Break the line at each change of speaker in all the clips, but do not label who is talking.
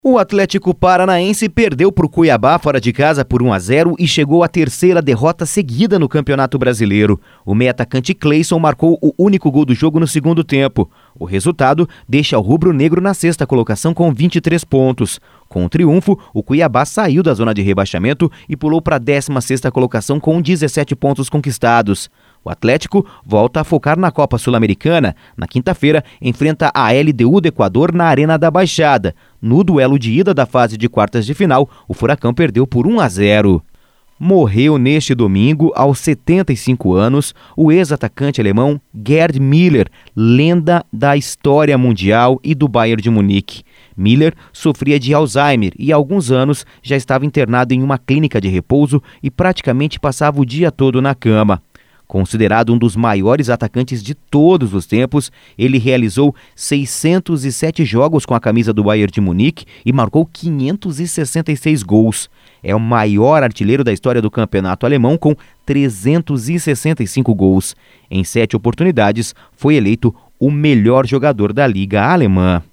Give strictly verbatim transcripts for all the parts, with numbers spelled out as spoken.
O Atlético Paranaense perdeu para o Cuiabá fora de casa por um a zero e chegou à terceira derrota seguida no Campeonato Brasileiro. O meio-atacante Cleison marcou o único gol do jogo no segundo tempo. O resultado deixa o rubro-negro na sexta colocação com vinte e três pontos. Com o triunfo, o Cuiabá saiu da zona de rebaixamento e pulou para a décima sexta colocação com dezessete pontos conquistados. O Atlético volta a focar na Copa Sul-Americana. Na quinta-feira, enfrenta a L D U do Equador na Arena da Baixada. No duelo de ida da fase de quartas de final, o Furacão perdeu por um a zero. Morreu neste domingo, aos setenta e cinco anos, o ex-atacante alemão Gerd Müller, lenda da história mundial e do Bayern de Munique. Müller sofria de Alzheimer e há alguns anos já estava internado em uma clínica de repouso e praticamente passava o dia todo na cama. Considerado um dos maiores atacantes de todos os tempos, ele realizou seiscentos e sete jogos com a camisa do Bayern de Munique e marcou quinhentos e sessenta e seis gols. É o maior artilheiro da história do campeonato alemão com trezentos e sessenta e cinco gols. Em sete oportunidades, foi eleito o melhor jogador da Liga Alemã.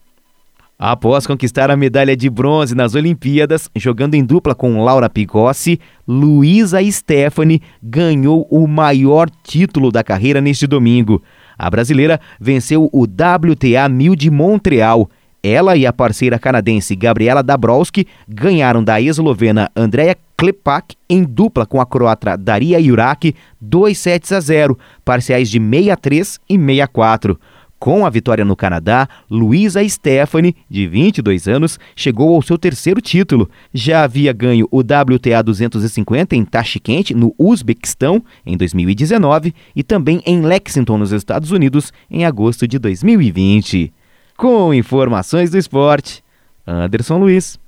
Após conquistar a medalha de bronze nas Olimpíadas, jogando em dupla com Laura Pigossi, Luísa Stefani ganhou o maior título da carreira neste domingo. A brasileira venceu o W T A mil de Montreal. Ela e a parceira canadense Gabriela Dabrowski ganharam da eslovena Andrea Klepak em dupla com a croata Daria Jurak dois sets a zero, parciais de seis a três e seis a quatro. Com a vitória no Canadá, Luísa Stefani, de vinte e dois anos, chegou ao seu terceiro título. Já havia ganho o W T A duzentos e cinquenta em Tashkent, no Uzbequistão, em dois mil e dezenove, e também em Lexington, nos Estados Unidos, em agosto de dois mil e vinte. Com informações do esporte, Anderson Luiz.